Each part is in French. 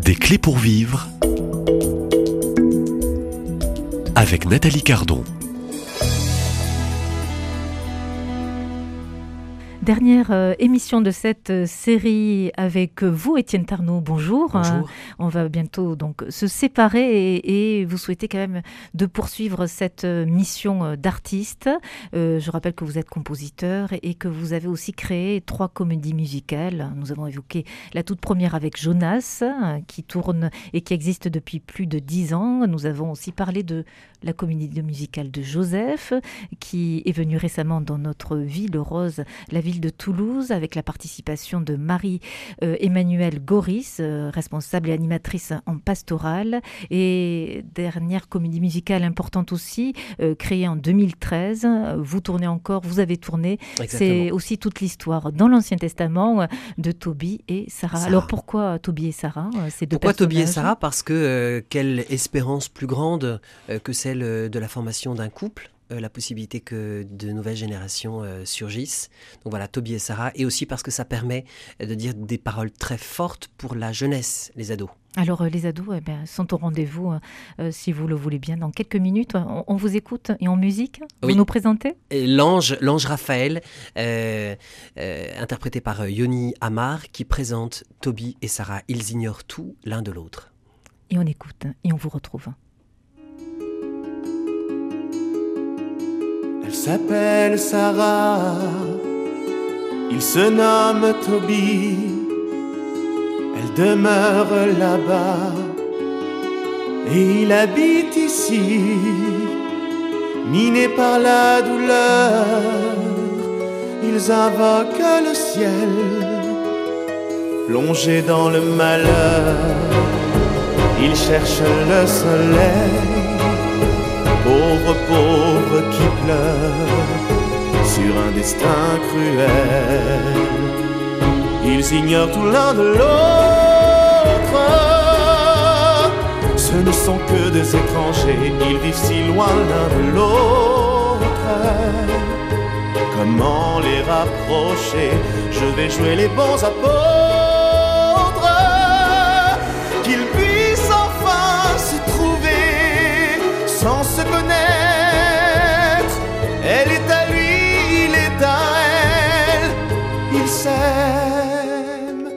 Des clés pour vivre avec Nathalie Cardon. Dernière émission de cette série avec vous, Étienne Tarnot. Bonjour. Bonjour. On va bientôt donc se séparer et vous souhaitez quand même de poursuivre cette mission d'artiste. Je rappelle que vous êtes compositeur et que vous avez aussi créé 3 comédies musicales. Nous avons évoqué la toute première avec Jonas, qui tourne et qui existe depuis plus de 10 ans. Nous avons aussi parlé de la comédie musicale de Joseph, qui est venue récemment dans notre ville rose, la ville de Toulouse, avec la participation de Marie-Emmanuelle Goris, responsable et animatrice en pastorale. Et dernière comédie musicale importante aussi, créée en 2013. Vous tournez encore, vous avez tourné. Exactement. C'est aussi toute l'histoire dans l'Ancien Testament de Tobie et Sarah. Alors pourquoi Tobie et Sarah, ces deux Pourquoi Tobie et personnages? Sarah? Parce que quelle espérance plus grande que celle de la formation d'un couple, la possibilité que de nouvelles générations surgissent. Donc voilà, Tobie et Sarah, et aussi parce que ça permet de dire des paroles très fortes pour la jeunesse, les ados. Alors les ados sont au rendez-vous, si vous le voulez bien, dans quelques minutes. On vous écoute et en musique, Oui. vous nous présentez? Et l'ange Raphaël, interprété par Yoni Amar, qui présente Tobie et Sarah. Ils ignorent tout l'un de l'autre. Et on écoute et on vous retrouve. Elle s'appelle Sarah, il se nomme Tobie, elle demeure là-bas et il habite ici, minés par la douleur, ils invoquent le ciel, plongés dans le malheur, ils cherchent le soleil. Pauvres qui pleurent sur un destin cruel. Ils ignorent tout l'un de l'autre. Ce ne sont que des étrangers, ils vivent si loin l'un de l'autre. Comment les rapprocher? Je vais jouer les bons apôtres, qu'ils puissent enfin se trouver sans se connaître. Elle est à lui, il est à elle. Ils s'aiment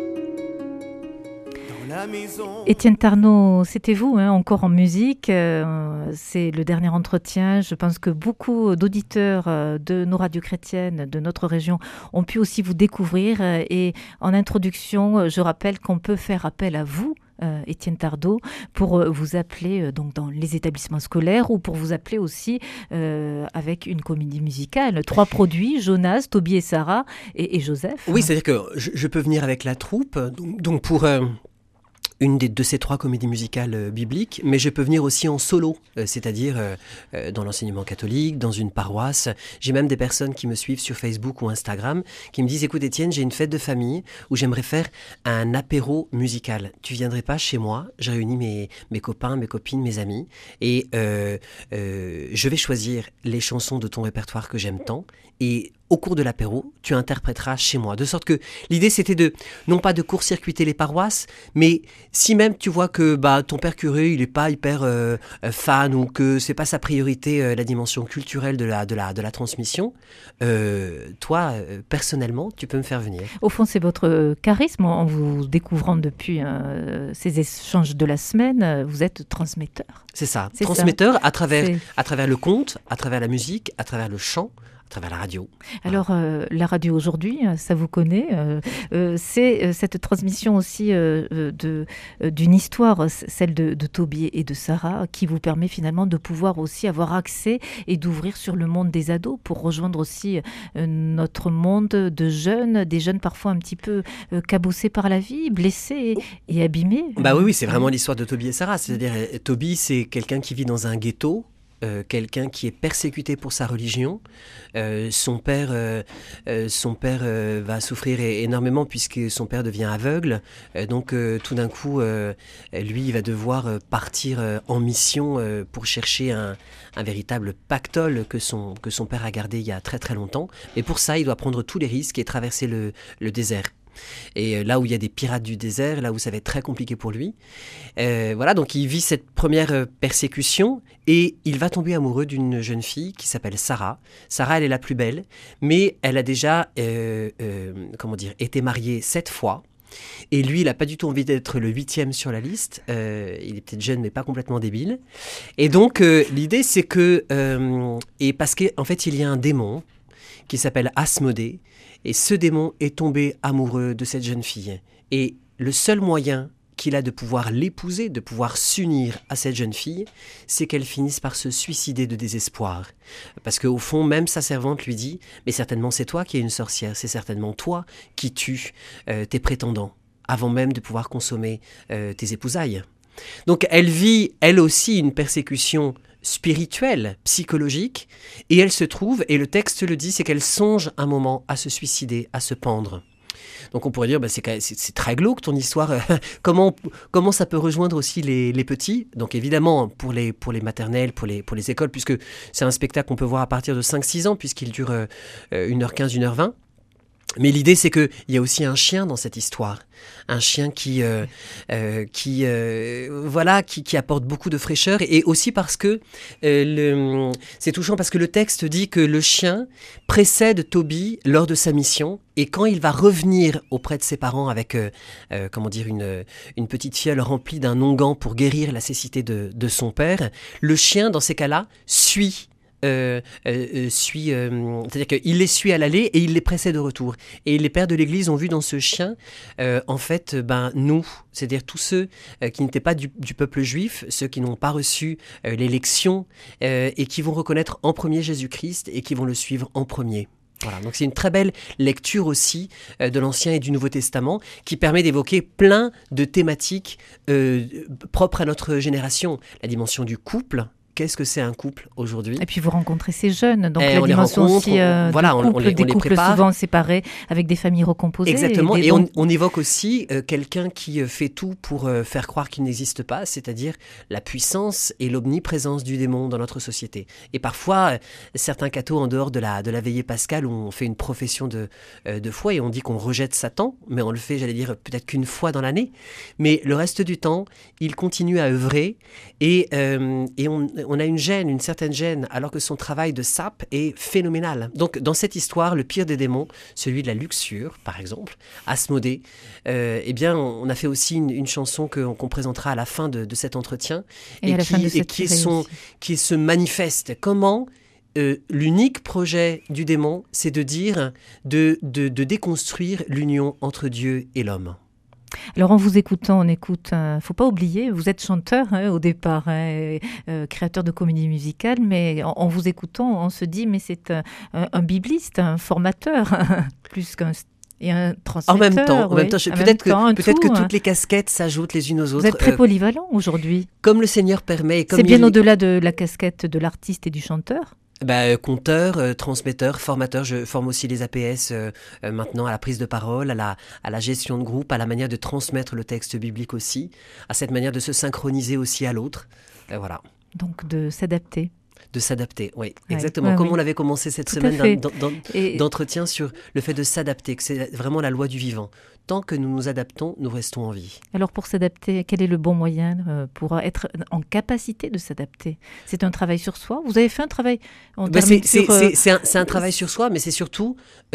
dans la maison. Étienne Tarnot, c'était vous, encore en musique. C'est le dernier entretien. Je pense que beaucoup d'auditeurs de nos radios chrétiennes, de notre région, ont pu aussi vous découvrir. Et en introduction, je rappelle qu'on peut faire appel à vous, Étienne Tarnot, pour vous appeler donc dans les établissements scolaires ou pour vous appeler aussi avec une comédie musicale. 3 produits, Jonas, Tobie et Sarah et Joseph. Oui, c'est-à-dire que je peux venir avec la troupe, donc pour une de ces 3 comédies musicales bibliques, mais je peux venir aussi en solo, c'est-à-dire dans l'enseignement catholique, dans une paroisse. J'ai même des personnes qui me suivent sur Facebook ou Instagram qui me disent « Écoute Étienne, j'ai une fête de famille où j'aimerais faire un apéro musical. Tu viendrais pas chez moi? Je réunis mes copains, mes copines, mes amis et je vais choisir les chansons de ton répertoire que j'aime tant et au cours de l'apéro, tu interpréteras chez moi. De sorte que l'idée, c'était non pas de court-circuiter les paroisses, mais si même tu vois que ton père curé, il n'est pas hyper fan ou que c'est pas sa priorité, la dimension culturelle de la transmission, toi, personnellement, tu peux me faire venir. Au fond, c'est votre charisme. En vous découvrant depuis ces échanges de la semaine, vous êtes transmetteur. C'est ça, C'est transmetteur ça. à travers le conte, à travers la musique, à travers le chant, à travers la radio. Alors, la radio aujourd'hui, ça vous connaît, c'est cette transmission aussi d'une histoire, celle de Tobie et de Sarah, qui vous permet finalement de pouvoir aussi avoir accès et d'ouvrir sur le monde des ados pour rejoindre aussi notre monde de jeunes, des jeunes parfois un petit peu cabossés par la vie, blessés et abîmés. Oui, c'est vraiment l'histoire de Tobie et Sarah. C'est-à-dire, Tobie, c'est quelqu'un qui vit dans un ghetto, quelqu'un qui est persécuté pour sa religion. Son père va souffrir énormément puisque son père devient aveugle. Donc tout d'un coup, lui, il va devoir partir en mission pour chercher un véritable pactole que son père a gardé il y a très très longtemps. Et pour ça, il doit prendre tous les risques et traverser le désert. Et là où il y a des pirates du désert, là où ça va être très compliqué pour lui. Voilà, donc il vit cette première persécution et il va tomber amoureux d'une jeune fille qui s'appelle Sarah. Sarah, elle est la plus belle, mais elle a déjà été mariée 7 fois. Et lui, il n'a pas du tout envie d'être le 8e sur la liste. Il est peut-être jeune, mais pas complètement débile. Et donc, l'idée, c'est que... et parce qu'en fait, il y a un démon qui s'appelle Asmodée. Et ce démon est tombé amoureux de cette jeune fille. Et le seul moyen qu'il a de pouvoir l'épouser, de pouvoir s'unir à cette jeune fille, c'est qu'elle finisse par se suicider de désespoir. Parce qu'au fond, même sa servante lui dit « Mais certainement c'est toi qui es une sorcière, c'est certainement toi qui tues tes prétendants, avant même de pouvoir consommer tes épousailles. » Donc elle vit, elle aussi, une persécution spirituelle, psychologique, et elle se trouve, et le texte le dit, c'est qu'elle songe un moment à se suicider, à se pendre. Donc on pourrait dire, c'est très glauque ton histoire, comment ça peut rejoindre aussi les petits? Donc évidemment, pour les maternelles, pour les écoles, puisque c'est un spectacle qu'on peut voir à partir de 5-6 ans, puisqu'il dure 1h15, 1h20. Mais l'idée, c'est qu'il y a aussi un chien dans cette histoire. Un chien qui apporte beaucoup de fraîcheur. Et aussi parce que c'est touchant parce que le texte dit que le chien précède Tobie lors de sa mission. Et quand il va revenir auprès de ses parents avec une petite fiole remplie d'un onguent pour guérir la cécité de son père, le chien, dans ces cas-là, suit. C'est-à-dire qu'il les suit à l'aller et il les précède au retour. Et les pères de l'Église ont vu dans ce chien, nous, c'est-à-dire tous ceux qui n'étaient pas du peuple juif, ceux qui n'ont pas reçu l'élection et qui vont reconnaître en premier Jésus-Christ et qui vont le suivre en premier. Voilà, donc c'est une très belle lecture aussi de l'Ancien et du Nouveau Testament qui permet d'évoquer plein de thématiques propres à notre génération. La dimension du couple. Qu'est-ce que c'est un couple aujourd'hui? Et puis vous rencontrez ces jeunes, donc la dimension aussi des couples souvent séparés avec des familles recomposées. Exactement, et on évoque aussi quelqu'un qui fait tout pour faire croire qu'il n'existe pas, c'est-à-dire la puissance et l'omniprésence du démon dans notre société. Et parfois, certains cathos en dehors de la veillée pascale, où on fait une profession de foi et on dit qu'on rejette Satan, mais on le fait, peut-être qu'une fois dans l'année, mais le reste du temps, il continue à œuvrer et on a une certaine gêne, alors que son travail de sape est phénoménal. Donc, dans cette histoire, le pire des démons, celui de la luxure, par exemple, Asmodée, on a fait aussi une chanson qu'on présentera à la fin de cet entretien, qui se manifeste. Comment l'unique projet du démon, c'est de dire, de déconstruire l'union entre Dieu et l'homme. Alors en vous écoutant, on écoute, faut pas oublier, vous êtes chanteur au départ, créateur de comédie musicale, mais en vous écoutant, on se dit, mais c'est un bibliste, un formateur, plus qu'un... Et un transmetteur. En même temps, peut-être que toutes les casquettes s'ajoutent les unes aux autres. Vous êtes très polyvalent aujourd'hui. Comme le Seigneur permet. C'est bien au-delà de la casquette de l'artiste et du chanteur. Conteur, transmetteur, formateur, je forme aussi les APS maintenant à la prise de parole, à la gestion de groupe, à la manière de transmettre le texte biblique aussi, à cette manière de se synchroniser aussi à l'autre. Voilà. Donc de s'adapter. De s'adapter, oui, exactement. Comme on avait commencé cette semaine d'entretien sur le fait de s'adapter, que c'est vraiment la loi du vivant. Tant que nous nous adaptons, nous restons en vie. Alors pour s'adapter, quel est le bon moyen pour être en capacité de s'adapter? C'est un travail sur soi? Vous avez fait un travail c'est un travail sur soi, mais c'est surtout,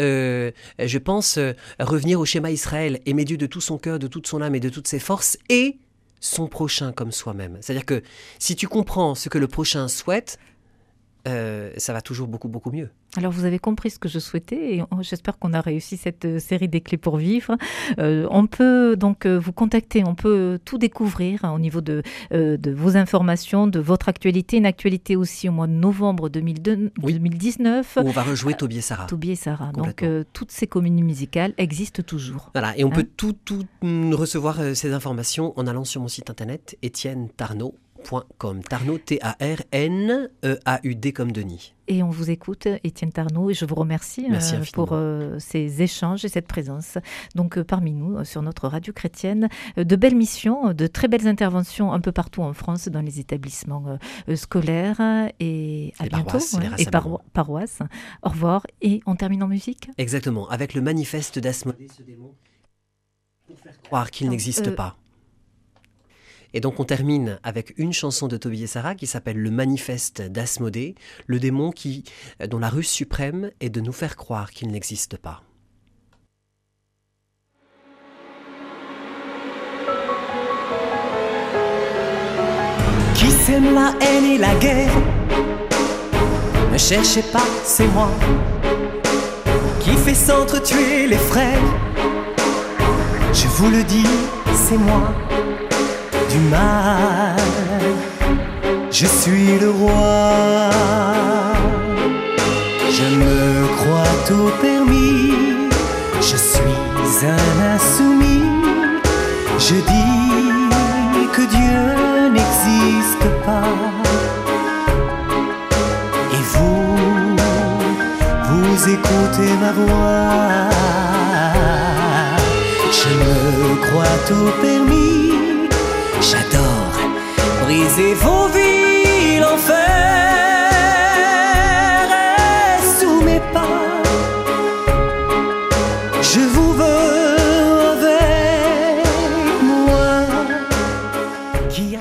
je pense, revenir au schéma Israël, aimer Dieu de tout son cœur, de toute son âme et de toutes ses forces, et son prochain comme soi-même. C'est-à-dire que si tu comprends ce que le prochain souhaite, ça va toujours beaucoup, beaucoup mieux. Alors, vous avez compris ce que je souhaitais et j'espère qu'on a réussi cette série des clés pour vivre. On peut donc vous contacter, on peut tout découvrir au niveau de vos informations, de votre actualité, une actualité aussi au mois de novembre 2019. Où on va rejouer Tobie et Sarah. Tobie et Sarah. Donc, toutes ces comédies musicales existent toujours. Voilà, et on peut tout recevoir ces informations en allant sur mon site internet, etiennetarnaud.com. Tarnaud, T-A-R-N-E-A-U-D comme Denis. Et on vous écoute, Étienne Tarnaud, et je vous remercie pour ces échanges et cette présence. Donc parmi nous, sur notre radio chrétienne, de belles missions, de très belles interventions un peu partout en France, dans les établissements scolaires. Et à bientôt. Et paroisses. Au revoir. Et on termine en musique. Exactement, avec le manifeste d'Asmodée, ce démon. croire qu'il n'existe pas. Et donc on termine avec une chanson de Toby et Sarah qui s'appelle Le Manifeste d'Asmodée, le démon dont la ruse suprême est de nous faire croire qu'il n'existe pas. Qui sème la haine et la guerre, ne cherchez pas, c'est moi. Qui fait s'entretuer les frères, je vous le dis, c'est moi. Du mal, je suis le roi. Je me crois tout permis, je suis un insoumis. Je dis que Dieu n'existe pas. Et vous écoutez ma voix. Je me crois tout permis. J'adore briser vos vies, l'enfer est sous mes pas. Je vous veux avec moi. Qui a...